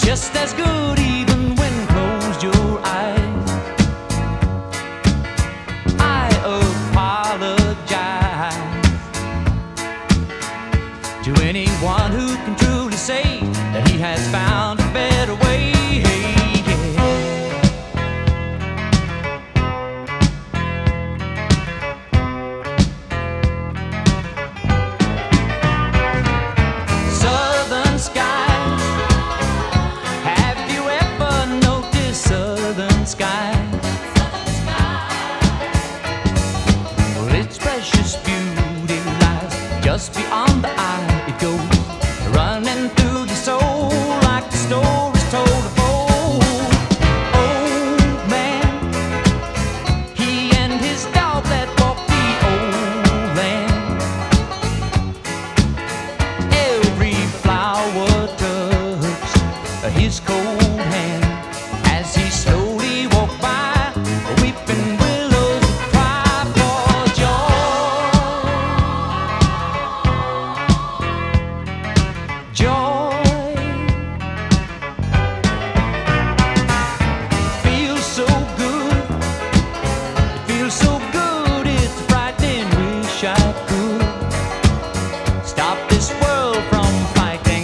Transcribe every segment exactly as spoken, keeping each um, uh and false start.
just as good even when closed your eyes. I apologize to anyone who can truly say that he has found a better way. Southern skies, have you ever noticed southern skies? Well, its precious beauty lies just beyond the eye. It goes running through your soul like the stories told of old. Old man, he and his dog that walked the old land. Every flower touched his cold hand as he slowly walked by. Weeping willows would cry for joy. Joy feels so good. It feels so good. It's frightening. Wish I could stop this world from fighting.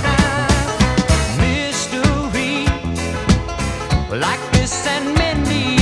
Mystery like this and many